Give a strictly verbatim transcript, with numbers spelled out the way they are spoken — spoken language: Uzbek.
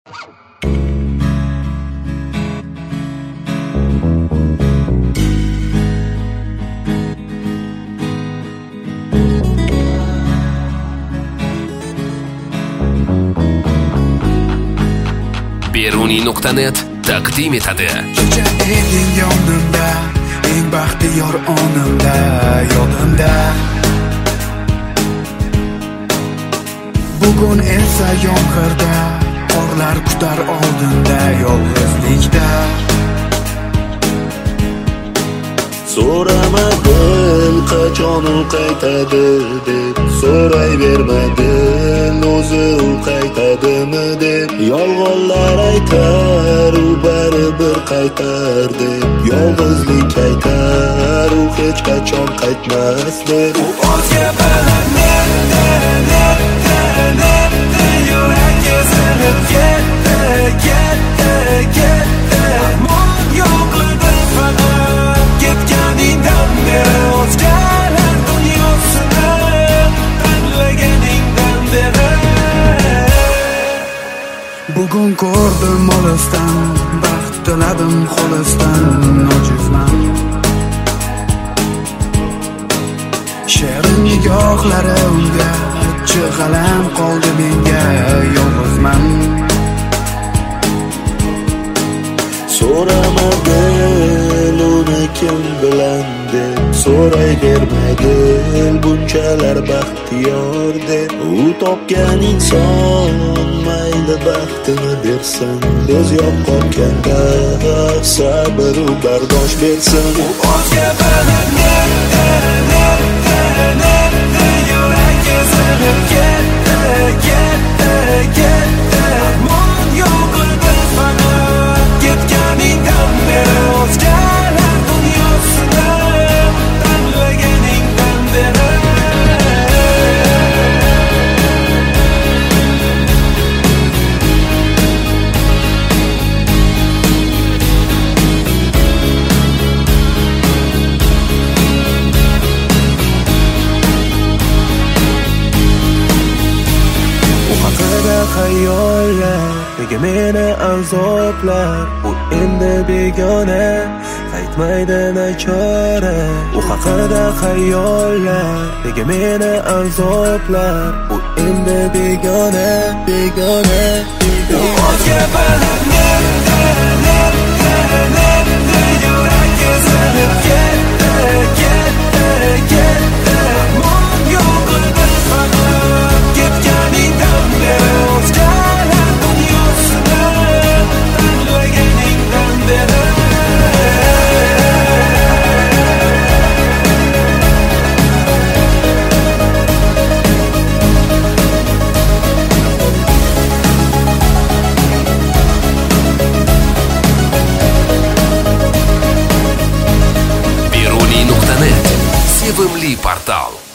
Beruniy nuqta net taqdim etadi. Kecha eding yonimda, eng baxtiyor onimda, yodimda. Bugun esa yomg'irda, qorlar kutar oldinda, yolg'izlikda. So'ramadin qachon u qaytadi deb, so'rayvermadin o'zi u qaytadimi deb. Yolg'onlar aytar u baribir qaytar deb, yolg'izlik aytar u hech qachon qaytmas deb. U o'zga bilan netdi, netdi, netdi, yurak ezilib ketdi, ketdi, ketdi. Armon yo'q edi faqat ketganingdan beri, o'zgalar dunyosini tanlaganingdan beri. Bugun ko'rdim olisdan, baxt tiladim xolisdan, ojizman. She'rim nigohlari unga, chig'alam qoldi menga, yolg'izman. So'ramadin uni kim bilan deb, so'rayvermadin bunchalar baxtiyor deb. U topgan inson mayli baxtini bersin, biz yo'q qolganda sabr u bardosh bersin. U o'zga bilan netdi, netdi, netdi, yurak ezilib ketdi, ketdi, ketdi. Armon yo'q edi faqat ketganingdan beri, o'zgalar dunyosini tanlaganingdan beri. Xayollar nega meni azoblar, u endi begona, qaytmaydi nachora. U haqida xayollar nega meni azoblar, u endi begona, begona, begona. O'zga bilan netdi, netdi, netdi, yurak ezilib ketdi, ketdi, ketdi. Armon yo'q edi faqat ketganingdan beri, o'zgalar dunyosini tanlaganingdan beri. Beruniy nuqta net sevimli portal.